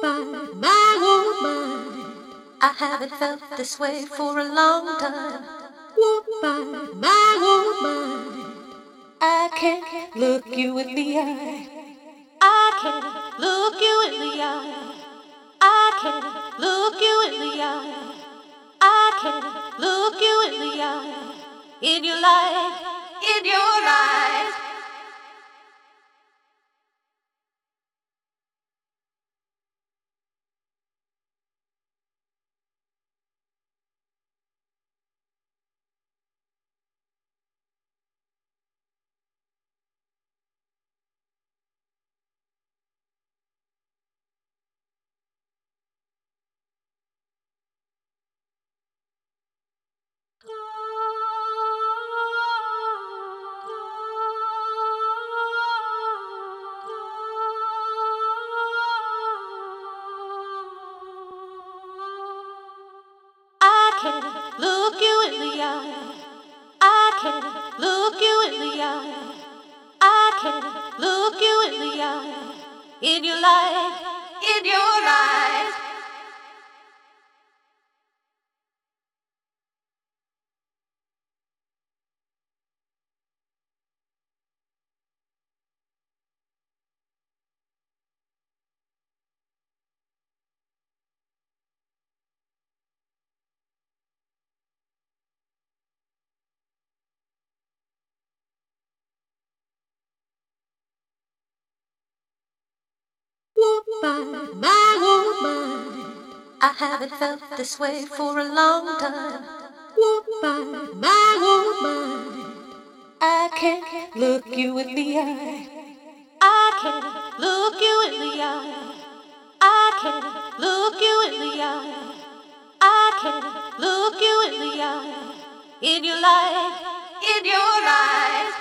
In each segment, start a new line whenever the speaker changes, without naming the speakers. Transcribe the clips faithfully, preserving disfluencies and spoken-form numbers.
Woman, my woman, I haven't felt this way for a long time. Woman, my woman, I can't look you in the eye. I can't look you in the eye. I can't look you in the eye. I can't look you in the eye. In your life, in your eyes. I can't look you in the eye. I can't look you in the eye. I can't look you in the eye. In your life, in your eyes. Woman, my woman, I haven't felt this way for a long time. Woman, my woman, I can't look you in the eye. I can't look you in the eye. I can't look you in the eye. I can't look you in the eye. In your life, in your eyes.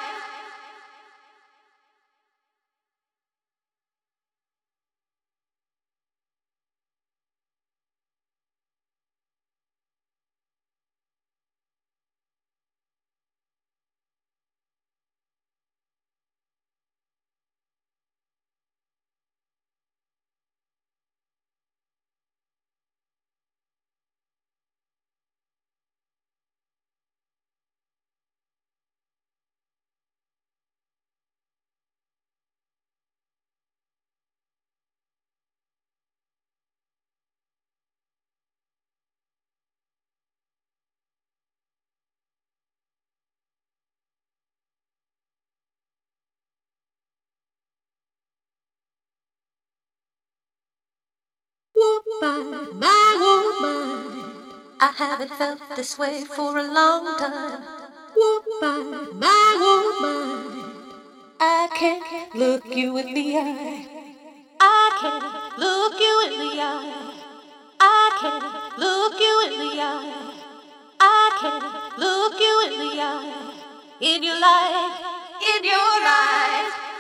Woman, my woman, I haven't felt this way for a long time. Woman, my woman, I can't look you in the eye. I can't look you in the eye. I can't look you in the eye. I can't look you in the eye. In your life, in your eyes.